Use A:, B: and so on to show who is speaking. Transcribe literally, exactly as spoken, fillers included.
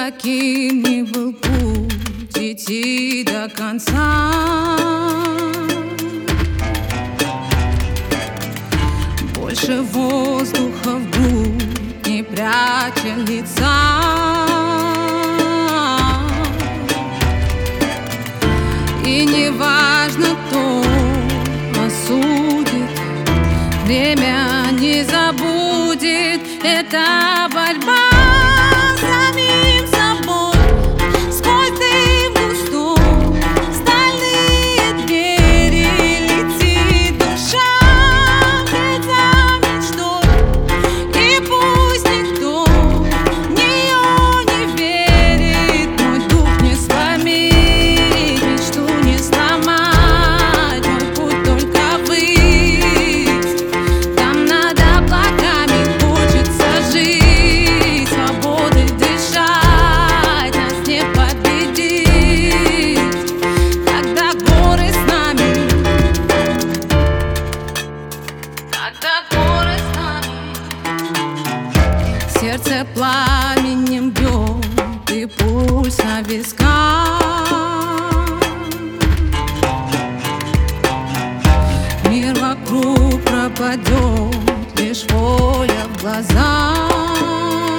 A: каким ни был путь, идти до конца. Больше воздуха в грудь, не пряча лица. И не важно, кто осудит, время не забудет. Это борьба с самим собой, сквозь дым густой, стальные двери летит душа вслед за мечтой. И пусть никто в нее не верит, мой дух не сломить, мечту не сломать, мой путь только ввысь. Там над облаками хочется жить, свободой дышать, нас не победить, когда горы с нами, когда горы с нами. Сердце пламенем бьет и пульс на висках. Мир вокруг пропадет, лишь воля в глазах.